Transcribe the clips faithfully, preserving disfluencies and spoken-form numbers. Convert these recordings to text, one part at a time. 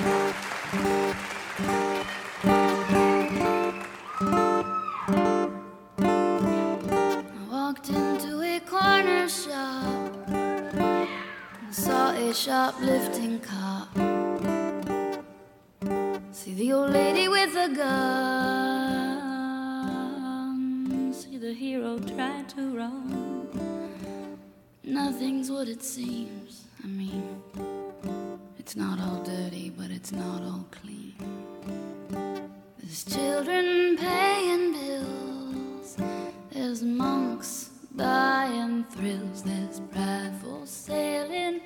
Walked into a corner shop and saw a shoplifting cop. See the old lady with the gun. See the hero try to run. Nothing's what it seems. I mean, it's not all dirty, but it's not all clean. There's children paying bills. There's monks buying thrills. There's prideful sailing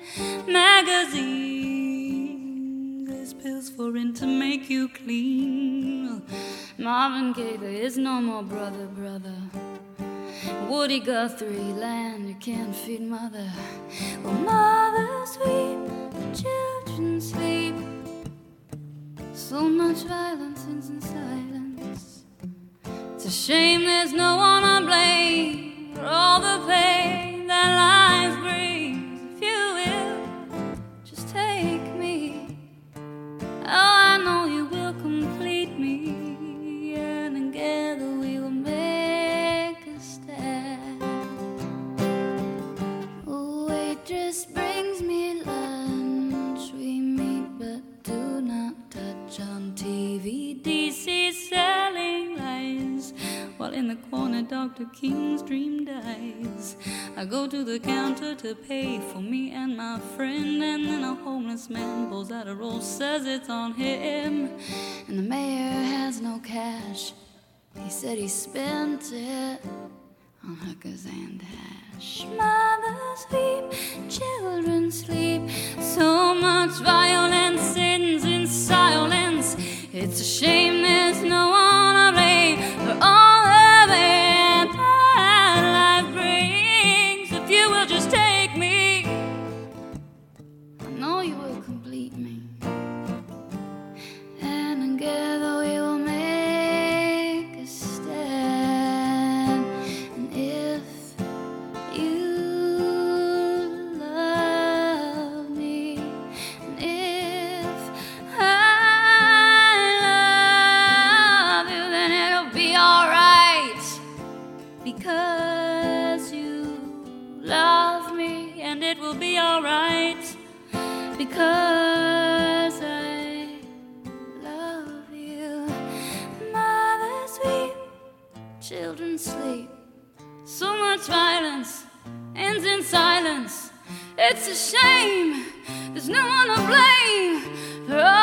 magazines. There's pills for rent to make you clean. Marvin Gaye, there is no more brother, brother. Woody Guthrie, land you can't feed mother. Well, mother sweet, the children sleep. So much violence in silence. It's a shame there's no one to blame for all the pain that life brings. If you will, just take me. Oh, I know you will complete me, and together we will make a stand. A waitress brings me lunch. We meet but do not touch. On T V, D C selling lies, while in the corner Doctor King's dream dies. I go to the counter to pay for me and my friend, and then a homeless man pulls out a roll, says it's on him. And the mayor has no cash. He said he spent it on hookers and hash. Mothers weep, children sleep. So much violence ends in silence. It's a shame there's no one to blame for all the pain that life brings. If you will just take me, I know you will complete me, and together we will make a stand. And if you love me, and if I love you, then it'll be alright, because you love me, and it will be alright, because I love you. Mothers weep, children sleep. So much violence ends in silence. It's a shame there's no one to blame for all